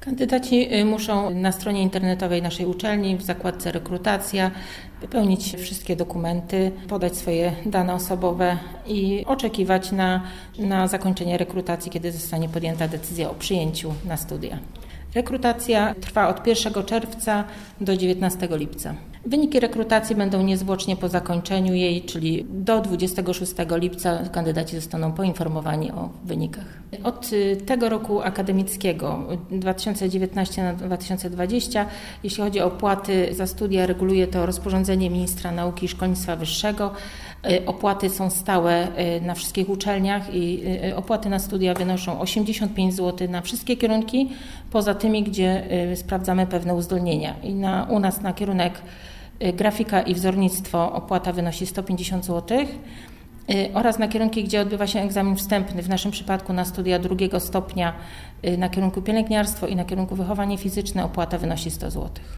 Kandydaci muszą na stronie internetowej naszej uczelni w zakładce rekrutacja wypełnić wszystkie dokumenty, podać swoje dane osobowe i oczekiwać na zakończenie rekrutacji, kiedy zostanie podjęta decyzja o przyjęciu na studia. Rekrutacja trwa od 1 czerwca do 19 lipca. Wyniki rekrutacji będą niezwłocznie po zakończeniu jej, czyli do 26 lipca kandydaci zostaną poinformowani o wynikach. Od tego roku akademickiego 2019 na 2020, jeśli chodzi o opłaty za studia, reguluje to rozporządzenie Ministra Nauki i Szkolnictwa Wyższego. Opłaty są stałe na wszystkich uczelniach i opłaty na studia wynoszą 85 zł na wszystkie kierunki, poza tymi, gdzie sprawdzamy pewne uzdolnienia. I u nas na kierunek grafika i wzornictwo opłata wynosi 150 zł oraz na kierunki, gdzie odbywa się egzamin wstępny, w naszym przypadku na studia 2 stopnia na kierunku pielęgniarstwo i na kierunku wychowanie fizyczne opłata wynosi 100 zł.